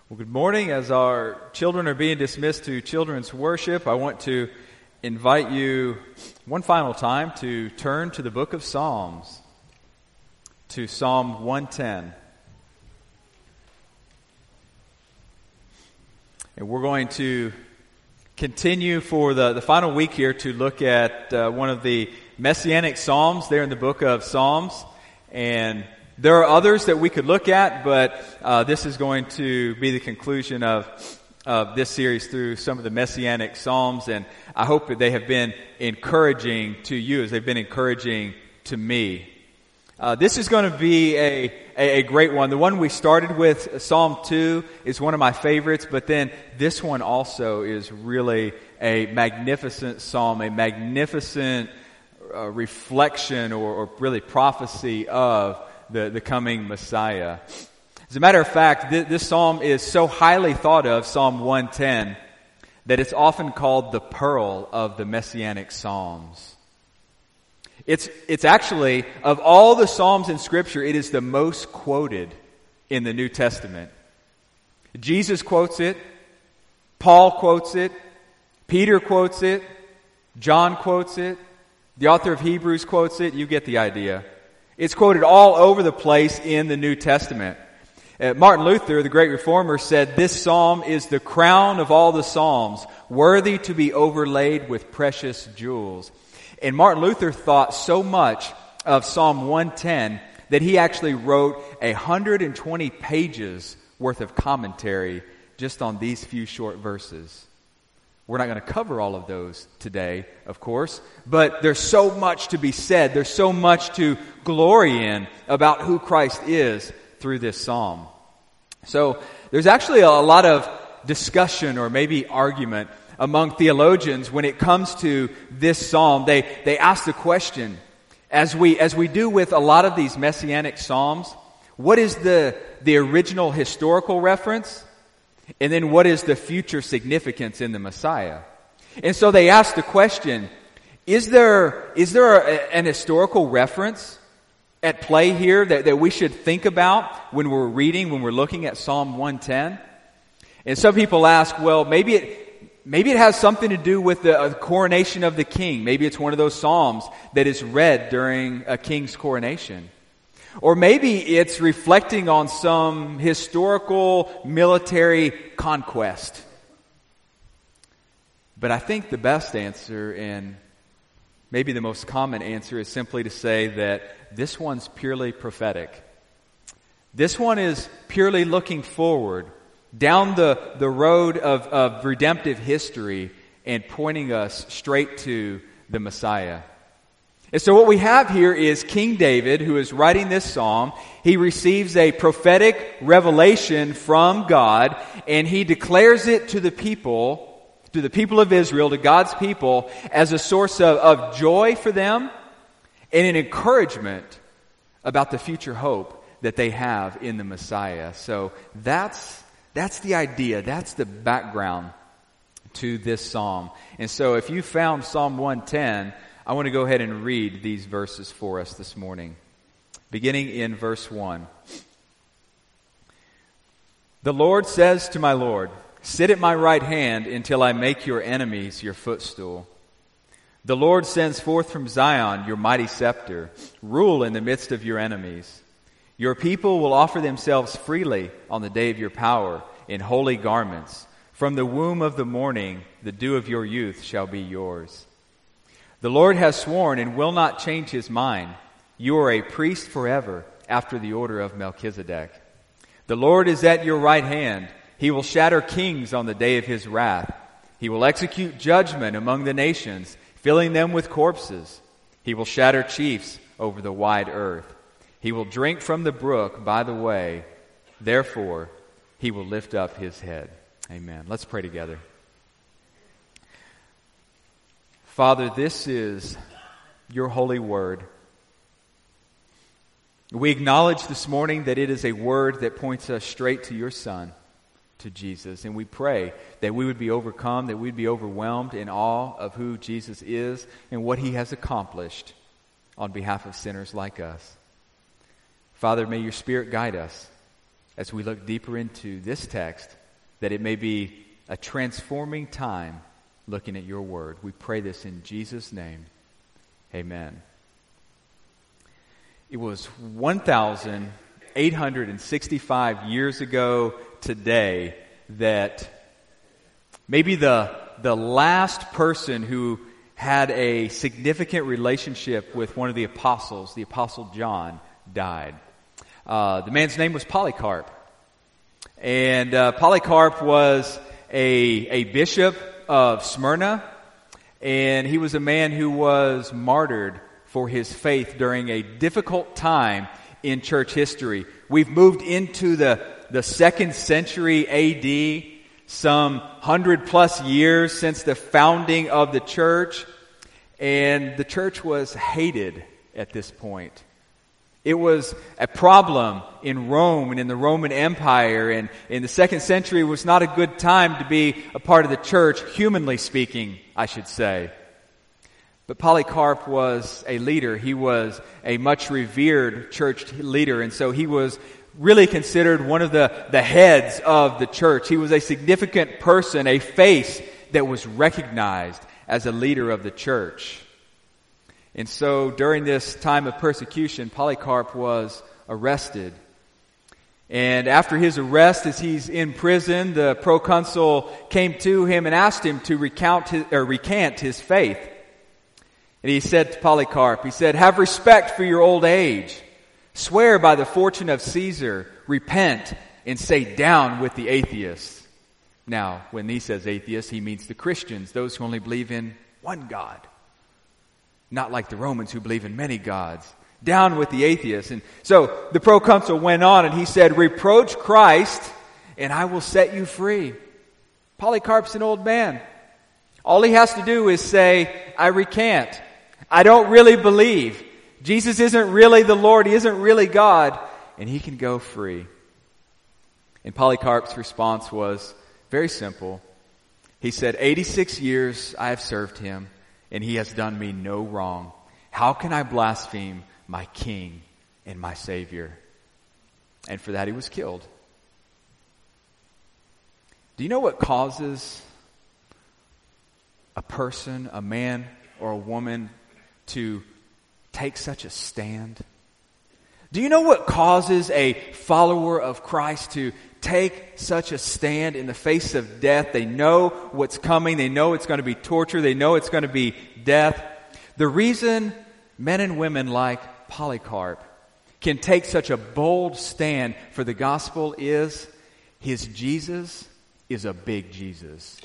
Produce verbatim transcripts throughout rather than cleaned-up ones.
Well, good morning. As our children are being dismissed to children's worship, I want to invite you one final time to turn to the book of Psalms, to Psalm one ten. And we're going to continue for the, the final week here to look at uh, one of the messianic psalms there in the book of Psalms. And there are others that we could look at, but uh, this is going to be the conclusion of, of this series through some of the messianic psalms, and I hope that they have been encouraging to you as they've been encouraging to me. Uh, this is going to be a, a, a great one. The one we started with, Psalm two, is one of my favorites, but then this one also is really a magnificent psalm, a magnificent uh, reflection or, or really prophecy of The, the coming Messiah. As a matter of fact, th- this psalm is so highly thought of, Psalm one ten, that it's often called the pearl of the messianic psalms. It's, it's actually, of all the psalms in Scripture, it is the most quoted in the New Testament. Jesus quotes it, Paul quotes it, Peter quotes it, John quotes it, the author of Hebrews quotes it. You get the idea. It's quoted all over the place in the New Testament. Uh, Martin Luther, the great reformer, said, "This psalm is the crown of all the psalms, worthy to be overlaid with precious jewels." And Martin Luther thought so much of Psalm one ten that he actually wrote one hundred twenty pages worth of commentary just on these few short verses. We're not going to cover all of those today, of course, but there's so much to be said. There's so much to glory in about who Christ is through this psalm. So there's actually a lot of discussion or maybe argument among theologians when it comes to this psalm. They they ask the question, as we as we do with a lot of these messianic psalms, what is the the original historical reference? And then what is the future significance in the Messiah? And so they ask the question, is there is there a, an historical reference at play here that, that we should think about when we're reading, when we're looking at Psalm one ten? And some people ask, well, maybe it maybe it has something to do with the uh, coronation of the king. Maybe it's one of those psalms that is read during a king's coronation. Or maybe it's reflecting on some historical military conquest. But I think the best answer, and maybe the most common answer, is simply to say that this one's purely prophetic. This one is purely looking forward down the, the road of, of redemptive history and pointing us straight to the Messiah. And so what we have here is King David, who is writing this psalm. He receives a prophetic revelation from God, and he declares it to the people, to the people of Israel, to God's people, as a source of, of joy for them and an encouragement about the future hope that they have in the Messiah. So that's, that's the idea. That's the background to this psalm. And so if you found Psalm one ten, I want to go ahead and read these verses for us this morning, beginning in verse one. The Lord says to my Lord, "Sit at my right hand until I make your enemies your footstool." The Lord sends forth from Zion your mighty scepter. Rule in the midst of your enemies. Your people will offer themselves freely on the day of your power in holy garments. From the womb of the morning, the dew of your youth shall be yours. The Lord has sworn and will not change his mind. You are a priest forever, after the order of Melchizedek. The Lord is at your right hand. He will shatter kings on the day of his wrath. He will execute judgment among the nations, filling them with corpses. He will shatter chiefs over the wide earth. He will drink from the brook by the way. Therefore, he will lift up his head. Amen. Let's pray together. Father, this is your holy word. We acknowledge this morning that it is a word that points us straight to your Son, to Jesus. And we pray that we would be overcome, that we'd be overwhelmed in awe of who Jesus is and what he has accomplished on behalf of sinners like us. Father, may your Spirit guide us. as we look deeper into this text, that it may be a transforming time looking at your word. We pray this in Jesus' name. Amen. It was one thousand eight hundred sixty-five years ago today that maybe the, the last person who had a significant relationship with one of the apostles, the Apostle John, died. Uh, the man's name was Polycarp. And uh, Polycarp was a, a bishop of Smyrna, and he was a man who was martyred for his faith during a difficult time in church history. We've moved into the, the second century A D, some hundred plus years since the founding of the church, and the church was hated at this point. It was a problem in Rome and in the Roman Empire, and in the second century was not a good time to be a part of the church, humanly speaking, I should say. But Polycarp was a leader. He was a much revered church leader, and so he was really considered one of the, the heads of the church. He was a significant person, a face that was recognized as a leader of the church. And so during this time of persecution, Polycarp was arrested. And after his arrest, as he's in prison, the proconsul came to him and asked him to recount his, or recant his faith. And he said to Polycarp, he said, "Have respect for your old age. Swear by the fortune of Caesar. Repent and say down with the atheists." Now, when he says atheists, he means the Christians, those who only believe in one God. Not like the Romans who believe in many gods. Down with the atheists. And so the proconsul went on and he said, "Reproach Christ and I will set you free." Polycarp's an old man. All he has to do is say, "I recant. I don't really believe. Jesus isn't really the Lord. He isn't really God." And he can go free. And Polycarp's response was very simple. He said, eighty-six years I have served him, and he has done me no wrong. How can I blaspheme my King and my Savior? And for that he was killed. Do you know what causes a person, a man or a woman, to take such a stand? Do you know what causes a follower of Christ to take such a stand in the face of death? They know what's coming. They know it's going to be torture. They know it's going to be death. The reason men and women like Polycarp can take such a bold stand for the gospel is his Jesus is a big Jesus.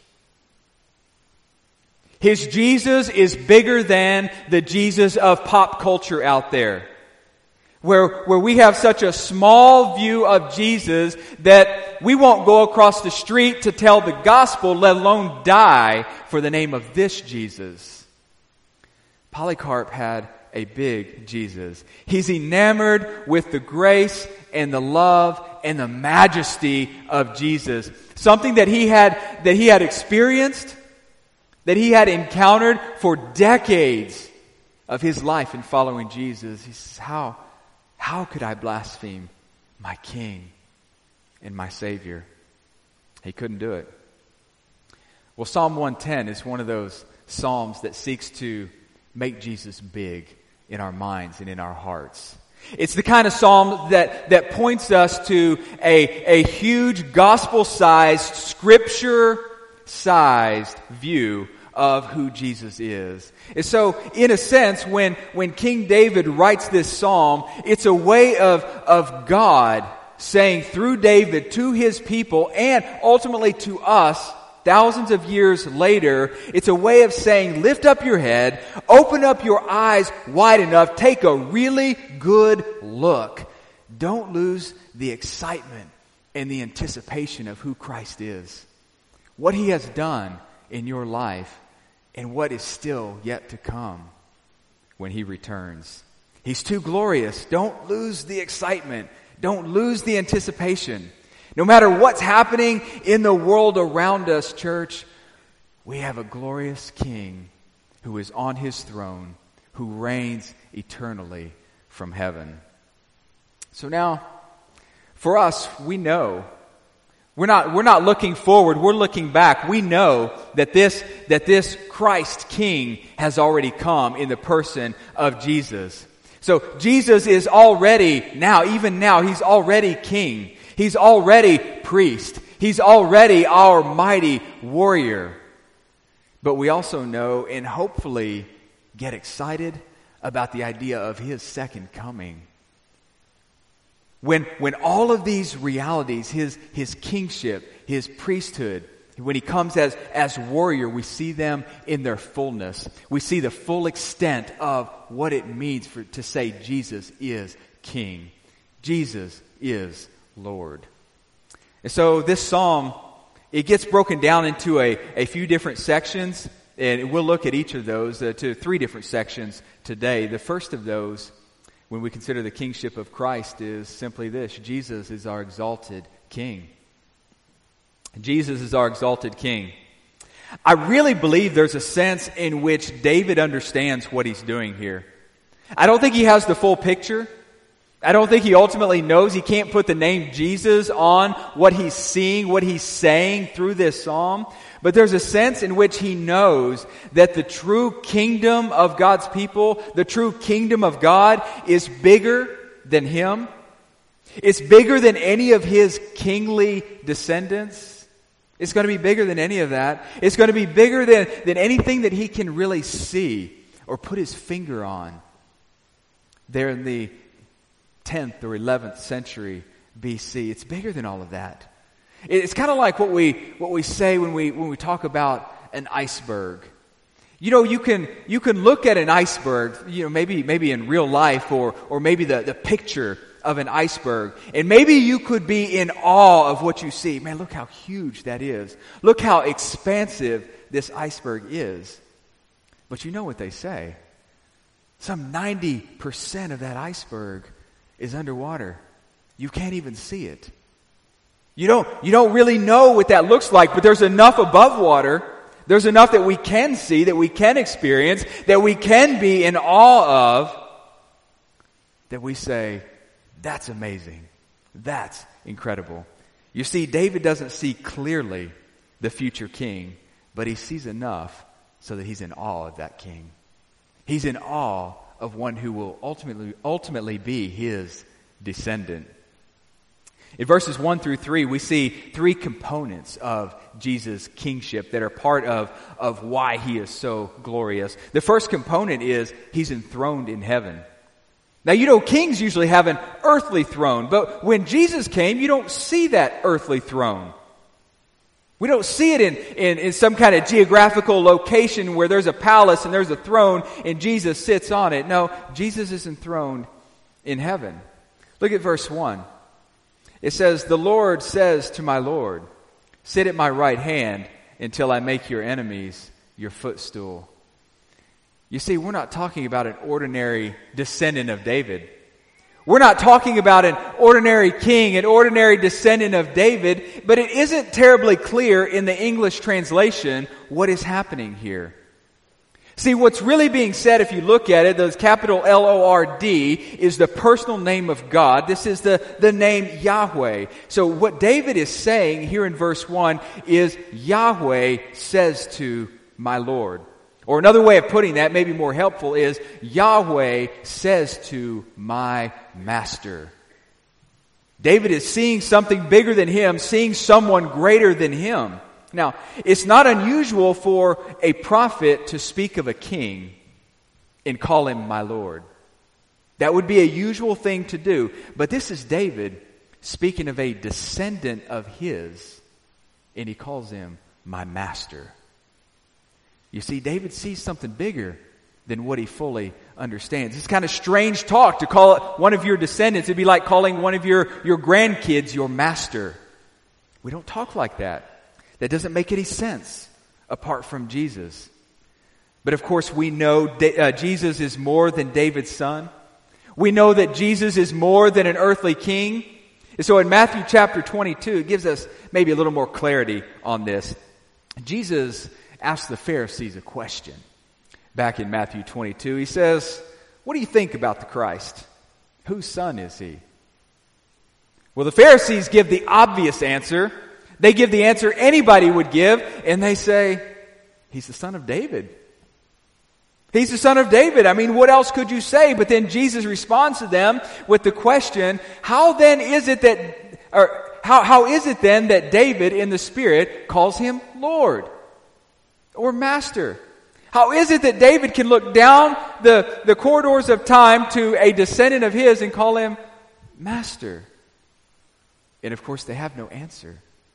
His Jesus is bigger than the Jesus of pop culture out there. Where, where we have such a small view of Jesus that we won't go across the street to tell the gospel, let alone die for the name of this Jesus. Polycarp had a big Jesus. He's enamored with the grace and the love and the majesty of Jesus. Something that he had, that he had experienced, that he had encountered for decades of his life in following Jesus. He says, how, how could I blaspheme my King and my Savior? He couldn't do it. Well, Psalm one ten is one of those psalms that seeks to make Jesus big in our minds and in our hearts. It's the kind of psalm that, that points us to a, a huge gospel-sized, scripture-sized view of who Jesus is. And so, in a sense, when, when King David writes this psalm, it's a way of, of God saying through David to his people and ultimately to us, thousands of years later, it's a way of saying, lift up your head, open up your eyes wide enough, take a really good look. Don't lose the excitement and the anticipation of who Christ is, what He has done in your life, and what is still yet to come when He returns. He's too glorious. Don't lose the excitement. Don't lose the anticipation. No matter what's happening in the world around us, church, we have a glorious King who is on His throne, who reigns eternally from heaven. So now, For us, we know. We're not, we're not looking forward, we're looking back. We know that this, that this Christ King has already come in the person of Jesus. So Jesus is already now, even now, He's already King. He's already priest. He's already our mighty warrior. But we also know and hopefully get excited about the idea of His second coming. When, when all of these realities, His, His kingship, His priesthood, when He comes as, as warrior, we see them in their fullness. We see the full extent of what it means for, to say Jesus is King. Jesus is Lord. And so this psalm, it gets broken down into a, a few different sections, and we'll look at each of those, uh, to three different sections today. The first of those, when we consider the kingship of Christ, is simply this: Jesus is our exalted King. Jesus is our exalted King. I really believe there's a sense in which David understands what he's doing here. I don't think he has the full picture. I don't think he ultimately knows. He can't put the name Jesus on what he's seeing, what he's saying through this psalm. But there's a sense in which he knows that the true kingdom of God's people, the true kingdom of God, is bigger than him. It's bigger than any of his kingly descendants. It's going to be bigger than any of that. It's going to be bigger than, than anything that he can really see or put his finger on. There in the tenth or eleventh century B C. It's bigger than all of that. It's kind of like what we what we say when we when we talk about an iceberg. You know, you can you can look at an iceberg, you know, maybe maybe in real life or or maybe the, the picture of an iceberg, and maybe you could be in awe of what you see. Man, look how huge that is. Look how expansive this iceberg is. But you know what they say. Some ninety percent of that iceberg is underwater. You can't even see it. You don't, you don't really know what that looks like, but there's enough above water, there's enough that we can see, that we can experience, that we can be in awe of, that we say, that's amazing. That's incredible. You see, David doesn't see clearly the future king, but he sees enough so that he's in awe of that king. He's in awe of one who will ultimately ultimately be his descendant. In verses one through three, we see three components of Jesus' kingship that are part of, of why he is so glorious. The first component is he's enthroned in heaven. Now, you know, kings usually have an earthly throne, but when Jesus came, you don't see that earthly throne. We don't see it in, in, in some kind of geographical location where there's a palace and there's a throne and Jesus sits on it. No, Jesus is enthroned in heaven. Look at verse one. It says, "The Lord says to my Lord, sit at my right hand until I make your enemies your footstool." You see, we're not talking about an ordinary descendant of David. We're not talking about an ordinary king, an ordinary descendant of David, but it isn't terribly clear in the English translation what is happening here. See, what's really being said, if you look at it, those capital L O R D is the personal name of God. This is the, the name Yahweh. So what David is saying here in verse one is Yahweh says to my Lord. Or another way of putting that, maybe more helpful, is Yahweh says to my master. David is seeing something bigger than him, seeing someone greater than him. Now, it's not unusual for a prophet to speak of a king and call him my Lord. That would be a usual thing to do. But this is David speaking of a descendant of his, and he calls him my master. You see, David sees something bigger than what he fully understands. It's kind of strange talk to call one of your descendants. It'd be like calling one of your, your grandkids your master. We don't talk like that. That doesn't make any sense apart from Jesus. But of course, we know uh, Jesus is more than David's son. We know that Jesus is more than an earthly king. And so in Matthew chapter twenty-two, it gives us maybe a little more clarity on this. Jesus asked the Pharisees a question back in Matthew twenty-two. He says, "What do you think about the Christ? Whose son is he?" Well, the Pharisees give the obvious answer. They give the answer anybody would give, and they say, he's the son of David. He's the son of David. I mean, what else could you say? But then Jesus responds to them with the question, how then is it that, or how, how is it then that David in the Spirit calls him Lord or Master? How is it that David can look down the, the corridors of time to a descendant of his and call him Master? And of course, they have no answer.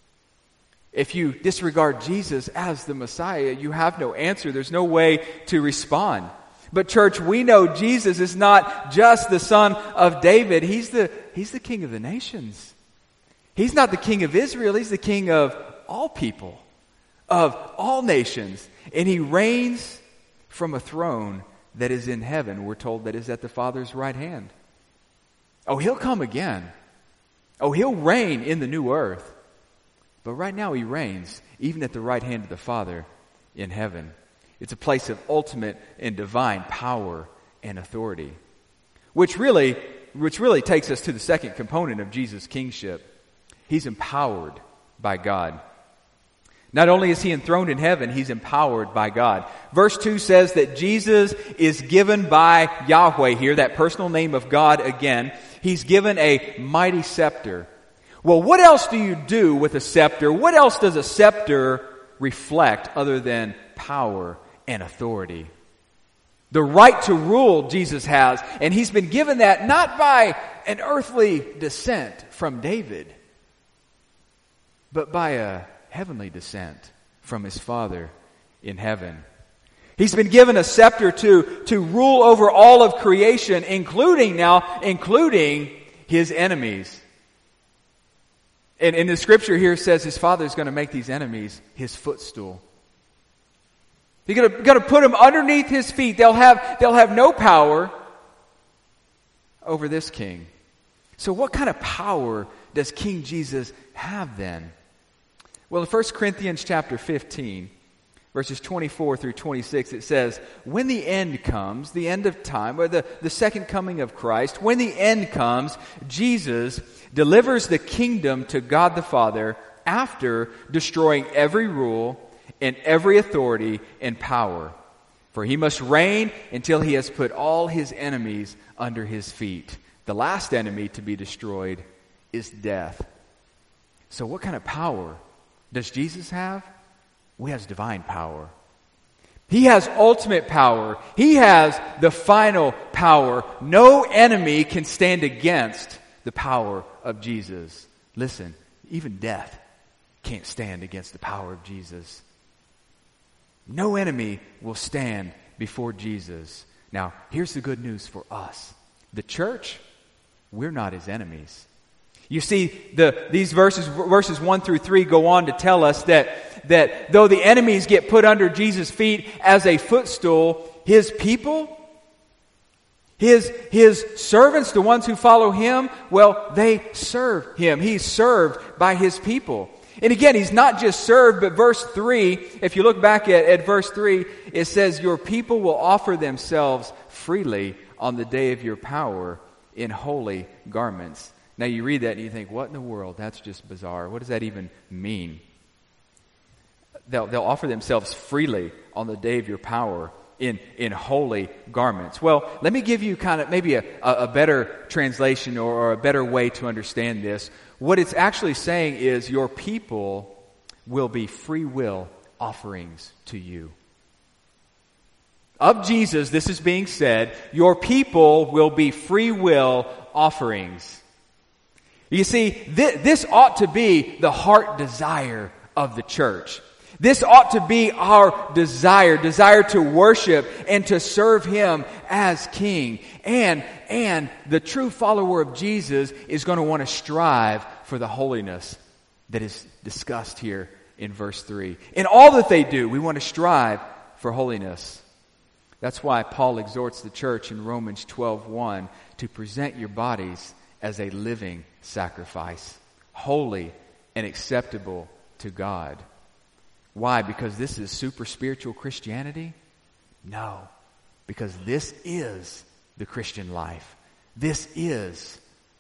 If you disregard Jesus as the Messiah, you have no answer. There's no way to respond. But church, we know Jesus is not just the son of David. He's the, he's the King of the nations. He's not the King of Israel. He's the King of all people, of all nations. And he reigns from a throne that is in heaven. We're told that is at the Father's right hand. Oh, he'll come again. Oh, he'll reign in the new earth. But right now he reigns even at the right hand of the Father in heaven. It's a place of ultimate and divine power and authority. Which really, which really takes us to the second component of Jesus' kingship. He's empowered by God. Not only is he enthroned in heaven, he's empowered by God. Verse two says that Jesus is given by Yahweh here, that personal name of God again. He's given a mighty scepter. Well, what else do you do with a scepter? What else does a scepter reflect other than power and authority? The right to rule Jesus has, and he's been given that not by an earthly descent from David, but by a heavenly descent from his Father in heaven. He's been given a scepter to, to rule over all of creation, including now, including his enemies. And, and the scripture here says his Father is going to make these enemies his footstool. He's going to, going to put them underneath his feet. They'll have, they'll have no power over this king. So what kind of power does King Jesus have then? Well, in First Corinthians chapter fifteen, verses twenty-four through twenty-six, it says, when the end comes, the end of time, or the, the second coming of Christ, when the end comes, Jesus delivers the kingdom to God the Father after destroying every rule and every authority and power. For he must reign until he has put all his enemies under his feet. The last enemy to be destroyed is death. So what kind of power does Jesus have? Well, he has divine power. He has ultimate power. He has the final power. No enemy can stand against the power of Jesus. Listen, even death can't stand against the power of Jesus. No enemy will stand before Jesus. Now, here's the good news for us. The church, we're not his enemies. You see, the, these verses, verses one through three go on to tell us that, that though the enemies get put under Jesus' feet as a footstool, his people, his, his servants, the ones who follow him, well, they serve him. He's served by his people. And again, he's not just served, but verse three, if you look back at, at verse three, it says, your people will offer themselves freely on the day of your power in holy garments. Now you read that and you think, what in the world? That's just bizarre. What does that even mean? They'll, they'll offer themselves freely on the day of your power in, in holy garments. Well, let me give you kind of maybe a, a better translation or, or a better way to understand this. What it's actually saying is your people will be free will offerings to you. Of Jesus, this is being said, your people will be free will offerings. You see, th- this ought to be the heart desire of the church. This ought to be our desire, desire to worship and to serve him as king. And, and the true follower of Jesus is going to want to strive for the holiness that is discussed here in verse three. In all that they do, we want to strive for holiness. That's why Paul exhorts the church in Romans twelve one to present your bodies as a living sacrifice, holy and acceptable to God. Why? Because this is super spiritual Christianity? No. Because this is the Christian life. This is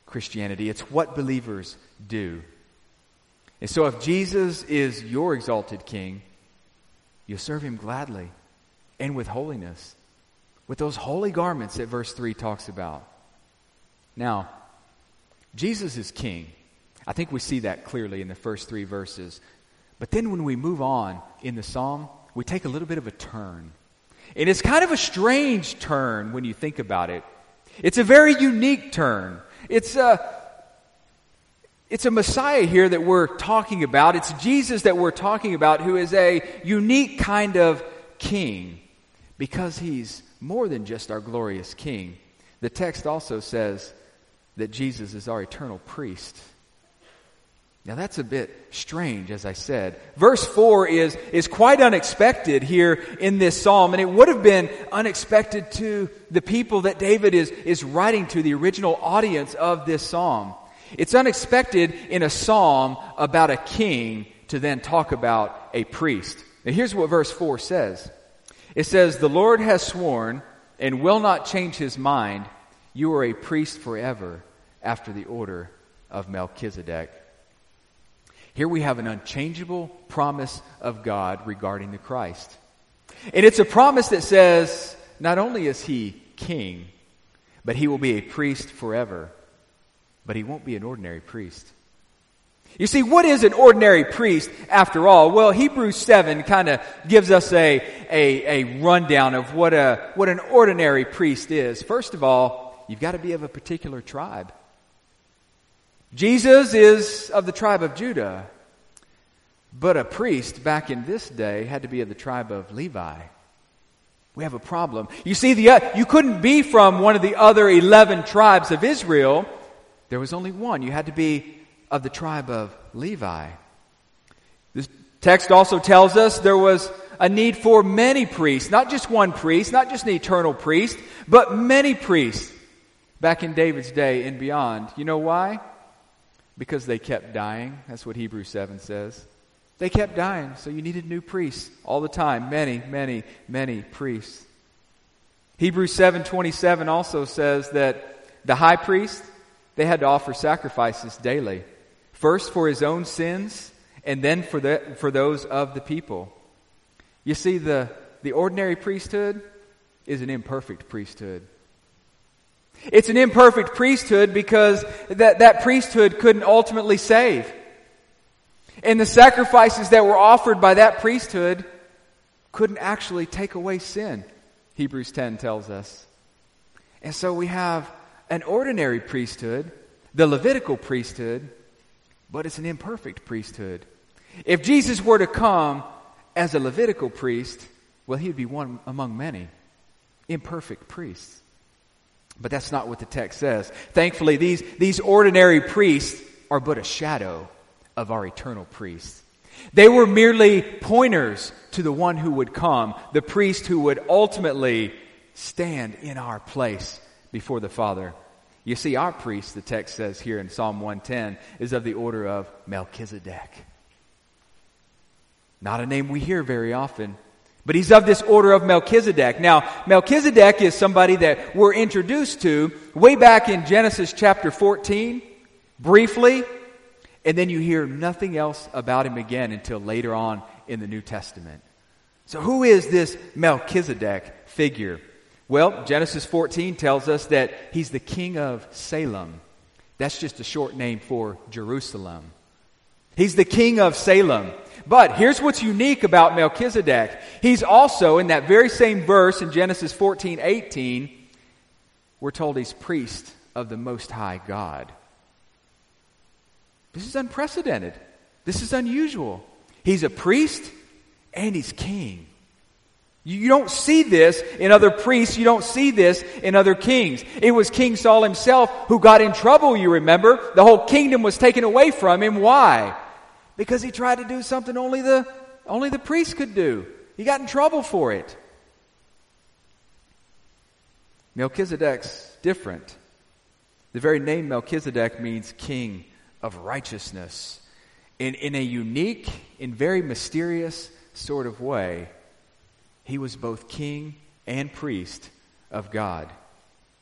Christianity. It's what believers do. And so if Jesus is your exalted King, you'll serve him gladly and with holiness, with those holy garments that verse three talks about. Now, Jesus is King. I think we see that clearly in the first three verses. But then when we move on in the psalm, we take a little bit of a turn. And it's kind of a strange turn when you think about it. It's a very unique turn. It's a, it's a Messiah here that we're talking about. It's Jesus that we're talking about, who is a unique kind of king because he's more than just our glorious king. The text also says that Jesus is our eternal priest. Now that's a bit strange, as I said. Verse four is, is quite unexpected here in this psalm, and it would have been unexpected to the people that David is, is writing to, the original audience of this psalm. It's unexpected in a psalm about a king to then talk about a priest. Now here's what verse four says. It says, "The Lord has sworn and will not change his mind. You are a priest forever after the order of Melchizedek." Here we have an unchangeable promise of God regarding the Christ. And it's a promise that says, not only is he king, but he will be a priest forever. But he won't be an ordinary priest. You see, what is an ordinary priest after all? Well, Hebrews seven kind of gives us a, a, a rundown of what a what an ordinary priest is. First of all, you've got to be of a particular tribe. Jesus is of the tribe of Judah, but a priest back in this day had to be of the tribe of Levi. We have a problem. You see, the you couldn't be from one of the other eleven tribes of Israel. There was only one. You had to be of the tribe of Levi. This text also tells us there was a need for many priests, not just one priest, not just an eternal priest, but many priests back in David's day and beyond. You know why? Because they kept dying. That's what Hebrews seven says. They kept dying, so you needed new priests all the time. Many, many, many priests. Hebrews seven twenty-seven also says that the high priest, they had to offer sacrifices daily. First for his own sins, and then for the for those of the people. You see, the, the ordinary priesthood is an imperfect priesthood. It's an imperfect priesthood because that, that priesthood couldn't ultimately save. And the sacrifices that were offered by that priesthood couldn't actually take away sin, Hebrews ten tells us. And so we have an ordinary priesthood, the Levitical priesthood, but it's an imperfect priesthood. If Jesus were to come as a Levitical priest, well, he would be one among many imperfect priests. But that's not what the text says. Thankfully, these, these ordinary priests are but a shadow of our eternal priest. They were merely pointers to the one who would come, the priest who would ultimately stand in our place before the Father. You see, our priest, the text says here in Psalm one ten, is of the order of Melchizedek. Not a name we hear very often, but he's of this order of Melchizedek. Now, Melchizedek is somebody that we're introduced to way back in Genesis chapter fourteen, briefly, and then you hear nothing else about him again until later on in the New Testament. So who is this Melchizedek figure? Well, Genesis fourteen tells us that he's the king of Salem. That's just a short name for Jerusalem. He's the king of Salem. But here's what's unique about Melchizedek. He's also, in that very same verse in Genesis fourteen eighteen, we're told he's priest of the Most High God. This is unprecedented. This is unusual. He's a priest and he's king. You don't see this in other priests. You don't see this in other kings. It was King Saul himself who got in trouble, you remember. The whole kingdom was taken away from him. Why? Because he tried to do something only the, only the priest could do. He got in trouble for it. Melchizedek's different. The very name Melchizedek means king of righteousness. In, in a unique, in very mysterious sort of way, he was both king and priest of God.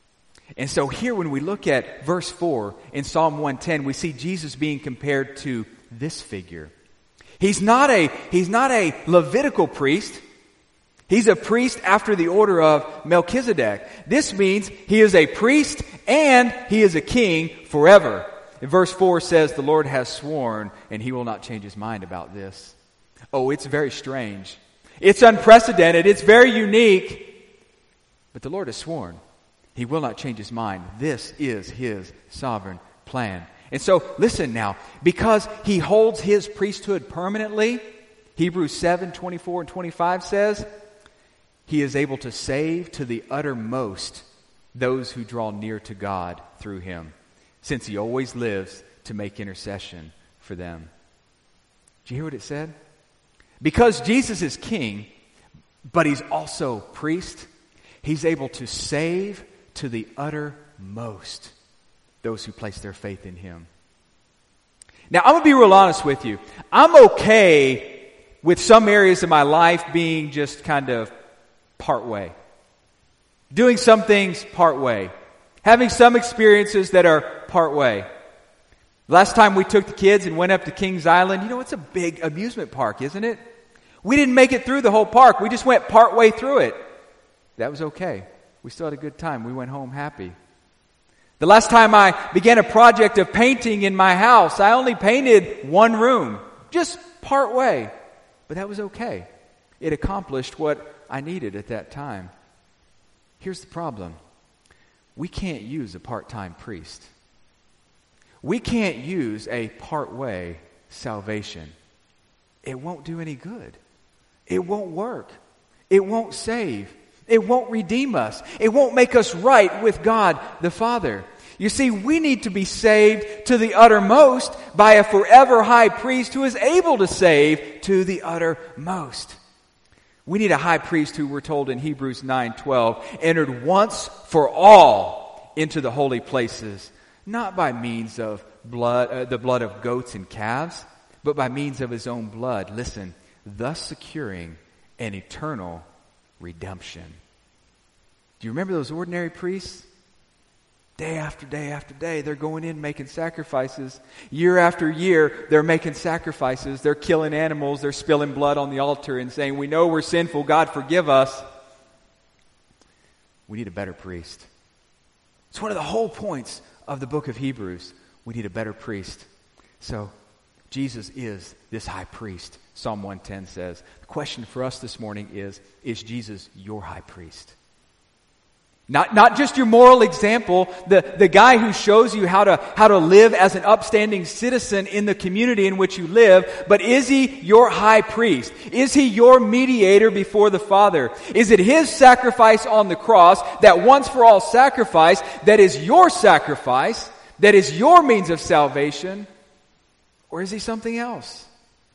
And so here when we look at verse four in Psalm one ten, we see Jesus being compared to this figure. He's not a, he's not a Levitical priest. He's a priest after the order of Melchizedek. This means he is a priest and he is a king forever. And verse four says, the Lord has sworn and he will not change his mind about this. Oh, it's very strange. It's unprecedented. It's very unique. But the Lord has sworn. He will not change his mind. This is his sovereign plan. And so, listen now, because he holds his priesthood permanently, Hebrews seven, twenty-four and twenty-five says, he is able to save to the uttermost those who draw near to God through him, since he always lives to make intercession for them. Do you hear what it said? Because Jesus is king, but he's also priest, he's able to save to the uttermost those who place their faith in him. Now, I'm going to be real honest with you. I'm okay with some areas of my life being just kind of part way. Doing some things part way. Having some experiences that are part way. Last time we took the kids and went up to Kings Island, you know, it's a big amusement park, isn't it? We didn't make it through the whole park. We just went part way through it. That was okay. We still had a good time. We went home happy. The last time I began a project of painting in my house, I only painted one room, just part way. But that was okay. It accomplished what I needed at that time. Here's the problem. We can't use a part-time priest. We can't use a part-way salvation. It won't do any good. It won't work. It won't save. It won't redeem us. It won't make us right with God the Father. You see, we need to be saved to the uttermost by a forever high priest who is able to save to the uttermost. We need a high priest who, we're told in Hebrews nine twelve, entered once for all into the holy places, not by means of blood, uh, the blood of goats and calves, but by means of his own blood. Listen, thus securing an eternal redemption. Do you remember those ordinary priests? Day after day after day, they're going in making sacrifices. Year after year, they're making sacrifices. They're killing animals. They're spilling blood on the altar and saying, we know we're sinful. God, forgive us. We need a better priest. It's one of the whole points of the book of Hebrews. We need a better priest. So, Jesus is this high priest, Psalm one ten says. The question for us this morning is, is Jesus your high priest? Not, not just your moral example, the, the guy who shows you how to, how to live as an upstanding citizen in the community in which you live, but is he your high priest? Is he your mediator before the Father? Is it his sacrifice on the cross, that once for all sacrifice, that is your sacrifice, that is your means of salvation? Or is he something else?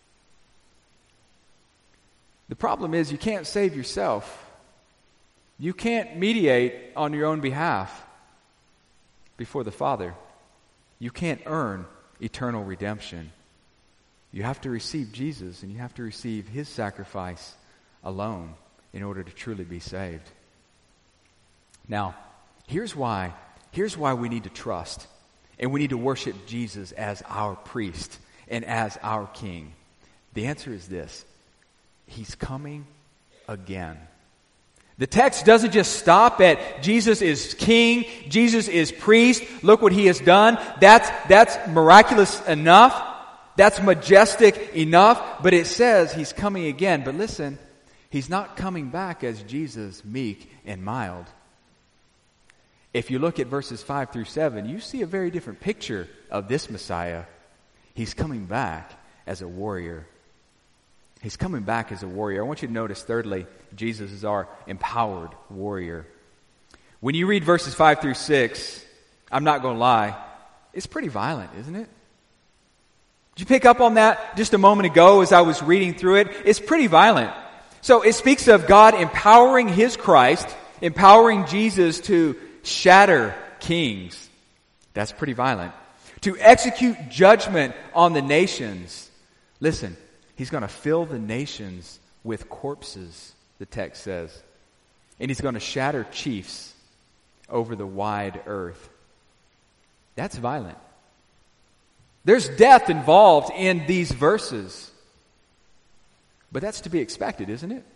The problem is you can't save yourself. You can't mediate on your own behalf before the Father. You can't earn eternal redemption. You have to receive Jesus, and you have to receive his sacrifice alone in order to truly be saved. Now, here's why, here's why we need to trust, and we need to worship Jesus as our priest and as our king. The answer is this: he's coming again. The text doesn't just stop at Jesus is king, Jesus is priest, look what he has done. That's, that's miraculous enough. That's majestic enough. But it says he's coming again. But listen, he's not coming back as Jesus, meek and mild. If you look at verses five through seven, you see a very different picture of this Messiah. He's coming back as a warrior. He's coming back as a warrior. I want you to notice, thirdly, Jesus is our empowered warrior. When you read verses five through six, I'm not going to lie, it's pretty violent, isn't it? Did you pick up on that just a moment ago as I was reading through it? It's pretty violent. So it speaks of God empowering his Christ, empowering Jesus to shatter kings. That's pretty violent. To execute judgment on the nations. Listen, he's going to fill the nations with corpses, the text says. And he's going to shatter chiefs. over the wide earth. That's violent. There's death involved in these verses. But that's to be expected, isn't it?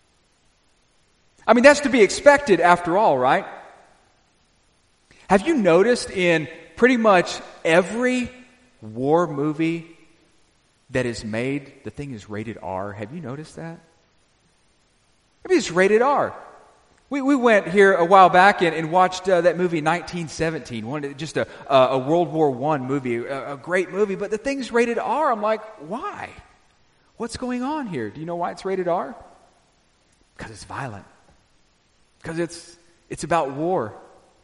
I mean, that's to be expected after all, right? Have you noticed in pretty much every war movie that is made, the thing is rated R? Have you noticed that? I mean, it's rated R. We we went here a while back and, and watched uh, that movie nineteen seventeen, one just a a World War One movie, a, a great movie. But the thing's rated R. I'm like, why? What's going on here? Do you know why it's rated R? Because it's violent. Because it's it's about war.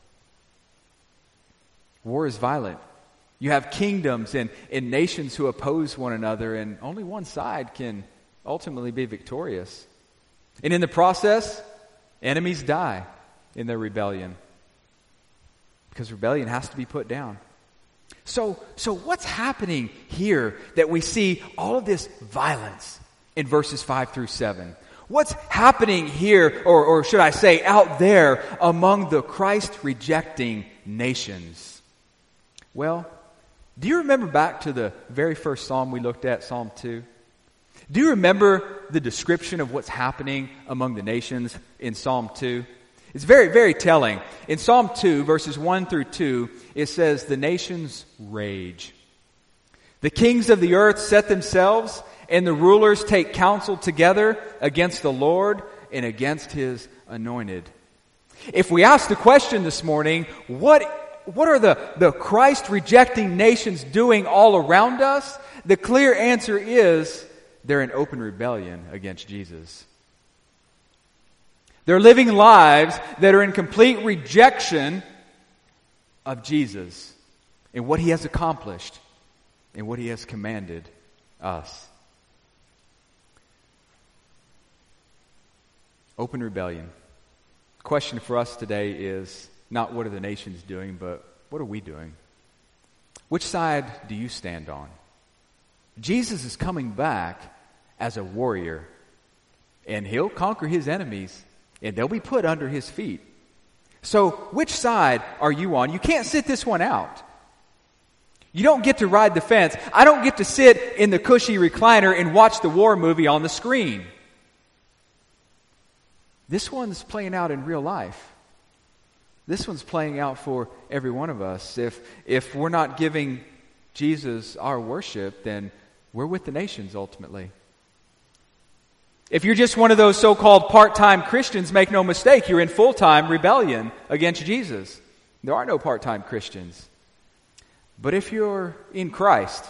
War is violent. You have kingdoms and, and nations who oppose one another, and only one side can ultimately be victorious. And in the process, enemies die in their rebellion. Because rebellion has to be put down. So, so what's happening here that we see all of this violence in verses five through seven? What's happening here, or, or should I say out there, among the Christ-rejecting nations? Well, do you remember back to the very first psalm we looked at, Psalm two? Do you remember the description of what's happening among the nations in Psalm two? It's very, very telling. In Psalm two, verses one through two, it says, "The nations rage. The kings of the earth set themselves, and the rulers take counsel together against the Lord and against His anointed." If we ask the question this morning, what, what are the, the Christ-rejecting nations doing all around us? The clear answer is they're in open rebellion against Jesus. They're living lives that are in complete rejection of Jesus and what He has accomplished and what He has commanded us. Open rebellion. The question for us today is not what are the nations doing, but what are we doing? Which side do you stand on? Jesus is coming back as a warrior, and He'll conquer His enemies, and they'll be put under His feet. So, which side are you on? You can't sit this one out. You don't get to ride the fence. I don't get to sit in the cushy recliner and watch the war movie on the screen. This one's playing out in real life. This one's playing out for every one of us. If if we're not giving Jesus our worship, then we're with the nations ultimately. If you're just one of those so-called part-time Christians, make no mistake, you're in full-time rebellion against Jesus. There are no part-time Christians. But if you're in Christ,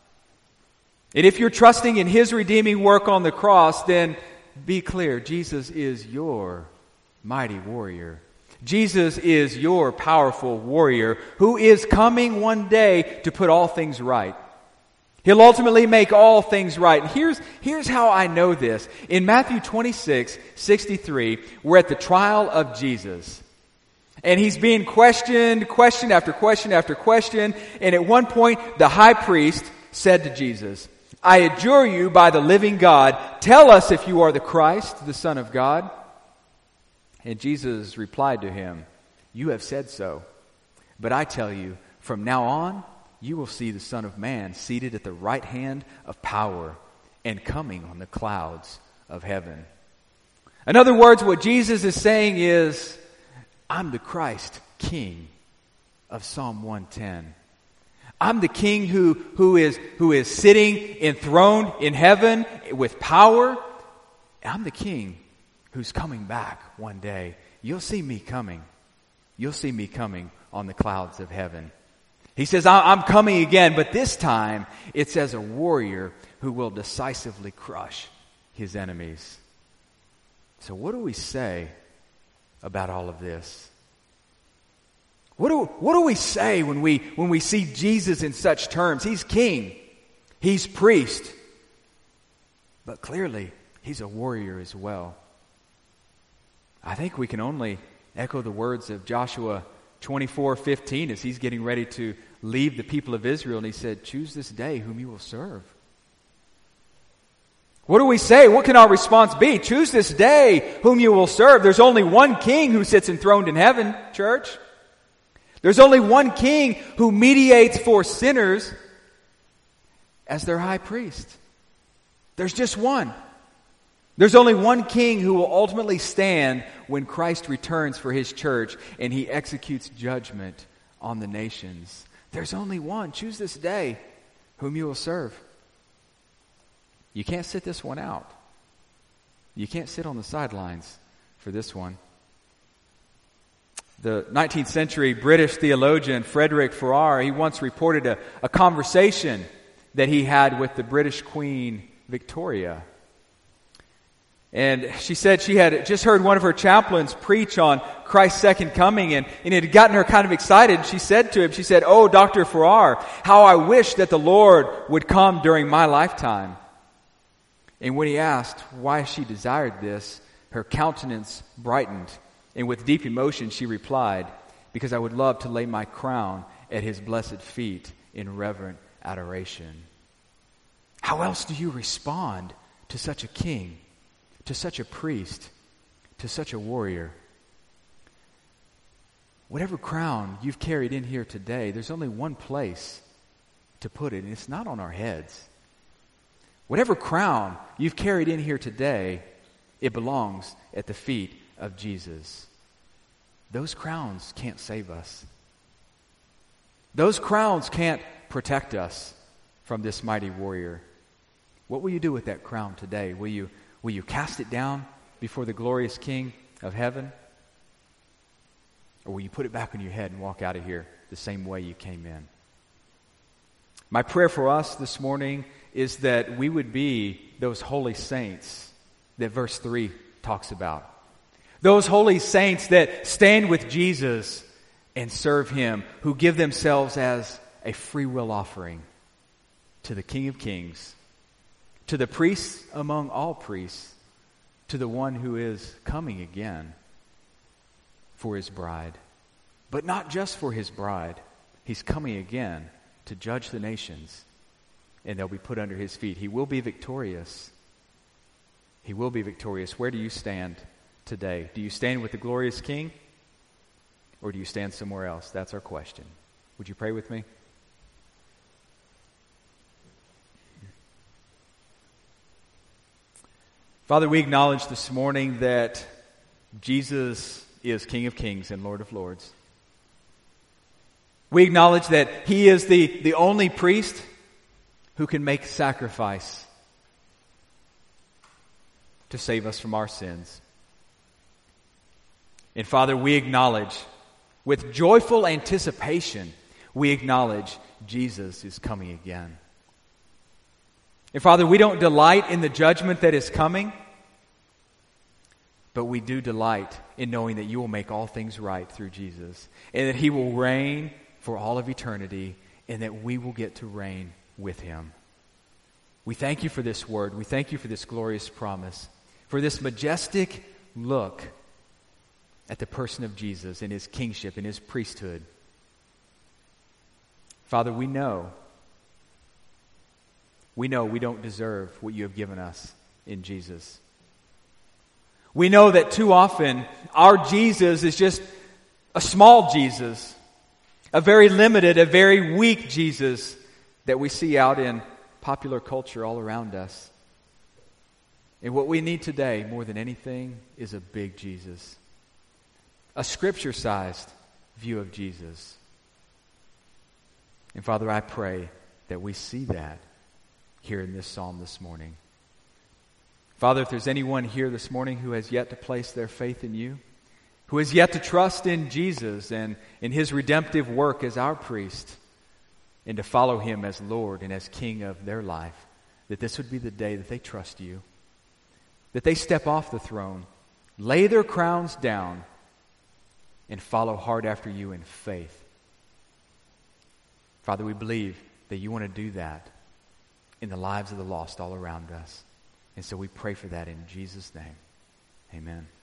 and if you're trusting in His redeeming work on the cross, then be clear, Jesus is your mighty warrior. Jesus is your powerful warrior who is coming one day to put all things right. He'll ultimately make all things right. And here's, here's how I know this. In Matthew twenty-six sixty-three, we're at the trial of Jesus. And He's being questioned, question after question after question. And at one point, the high priest said to Jesus, "I adjure you by the living God, tell us if you are the Christ, the Son of God." And Jesus replied to him, "You have said so. But I tell you, from now on, you will see the Son of Man seated at the right hand of power and coming on the clouds of heaven." In other words, what Jesus is saying is, I'm the Christ King of Psalm one ten. I'm the King who, who is, who is sitting enthroned in heaven with power. I'm the King who's coming back one day. You'll see me coming. You'll see me coming on the clouds of heaven. He says, I'm coming again, but this time it's as a warrior who will decisively crush His enemies. So what do we say about all of this? What do, what do we say when we, when we see Jesus in such terms? He's king. He's priest. But clearly, He's a warrior as well. I think we can only echo the words of Joshua twenty-four fifteen as he's getting ready to leave the people of Israel. And he said, "Choose this day whom you will serve." What do we say? What can our response be? Choose this day whom you will serve. There's only one king who sits enthroned in heaven, church. There's only one king who mediates for sinners as their high priest. There's just one. There's only one king who will ultimately stand when Christ returns for his church and he executes judgment on the nations. There's only one. Choose this day whom you will serve. You can't sit this one out. You can't sit on the sidelines for this one. The nineteenth century British theologian Frederick Farrar, he once reported a, a conversation that he had with the British Queen Victoria. And she said she had just heard one of her chaplains preach on Christ's second coming, and, and it had gotten her kind of excited. She said to him, she said, "Oh, Doctor Farrar, how I wish that the Lord would come during my lifetime." And when he asked why she desired this, her countenance brightened, and with deep emotion she replied, "Because I would love to lay my crown at his blessed feet in reverent adoration." How else do you respond to such a king, to such a priest, to such a warrior? Whatever crown you've carried in here today, there's only one place to put it, and it's not on our heads. Whatever crown you've carried in here today, it belongs at the feet of Jesus. Those crowns can't save us. Those crowns can't protect us from this mighty warrior. What will you do with that crown today? Will you, will you cast it down before the glorious King of heaven? Or will you put it back on your head and walk out of here the same way you came in? My prayer for us this morning is that we would be those holy saints that verse three talks about. Those holy saints that stand with Jesus and serve him, who give themselves as a free will offering to the King of Kings, to the priest among all priests, to the one who is coming again for his bride. But not just for his bride. He's coming again to judge the nations, and they'll be put under his feet. He will be victorious. He will be victorious. Where do you stand today? Do you stand with the glorious King, or do you stand somewhere else? That's our question. Would you pray with me? Father, we acknowledge this morning that Jesus is King of Kings and Lord of Lords. We acknowledge that he is the, the only priest who can make sacrifice to save us from our sins. And Father, we acknowledge, with joyful anticipation, we acknowledge Jesus is coming again. And Father, we don't delight in the judgment that is coming, but we do delight in knowing that you will make all things right through Jesus, and that he will reign for all of eternity, and that we will get to reign with him. We thank you for this word. We thank you for this glorious promise, for this majestic look at the person of Jesus and his kingship and his priesthood. Father, we know, we know we don't deserve what you have given us in Jesus. We know that too often our Jesus is just a small Jesus, a very limited, a very weak Jesus that we see out in popular culture all around us. And what we need today, more than anything, is a big Jesus. A scripture-sized view of Jesus. And Father, I pray that we see that here in this psalm this morning. Father, if there's anyone here this morning who has yet to place their faith in you, who has yet to trust in Jesus and in his redemptive work as our priest, and to follow him as Lord and as King of their life, that this would be the day that they trust you, that they step off the throne, lay their crowns down, and follow hard after you in faith. Father, we believe that you want to do that in the lives of the lost all around us. And so we pray for that in Jesus' name. Amen.